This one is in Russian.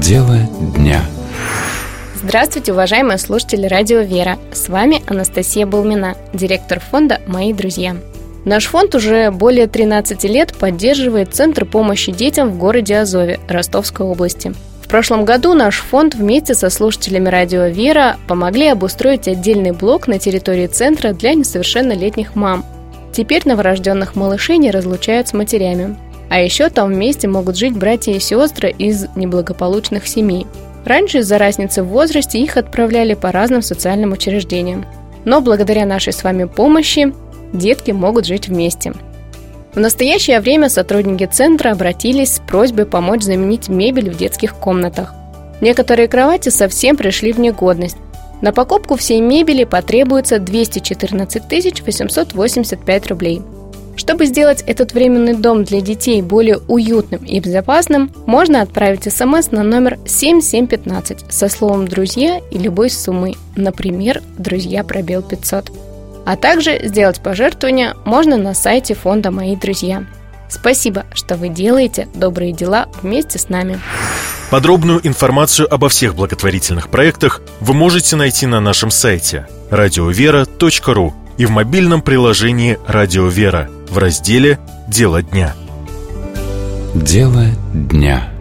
Дело дня. Здравствуйте, уважаемые слушатели Радио Вера. С вами Анастасия Балмина, директор фонда «Мои друзья». Наш фонд уже более 13 лет поддерживает Центр помощи детям в городе Азове, Ростовской области. В прошлом году наш фонд вместе со слушателями Радио Вера помогли обустроить отдельный блок на территории центра для несовершеннолетних мам. Теперь новорожденных малышей не разлучают с матерями. А еще там вместе могут жить братья и сестры из неблагополучных семей. Раньше из-за разницы в возрасте их отправляли по разным социальным учреждениям. Но благодаря нашей с вами помощи детки могут жить вместе. В настоящее время сотрудники центра обратились с просьбой помочь заменить мебель в детских комнатах. Некоторые кровати совсем пришли в негодность. На покупку всей мебели потребуется 214 885 рублей. Чтобы сделать этот временный дом для детей более уютным и безопасным, можно отправить СМС на номер 7715 со словом «Друзья» и любой суммой, например, «Друзья/500». А также сделать пожертвование можно на сайте фонда «Мои друзья». Спасибо, что вы делаете добрые дела вместе с нами. Подробную информацию обо всех благотворительных проектах вы можете найти на нашем сайте radiovera.ru и в мобильном приложении «Радио Вера» в разделе «Дело дня». Дело дня.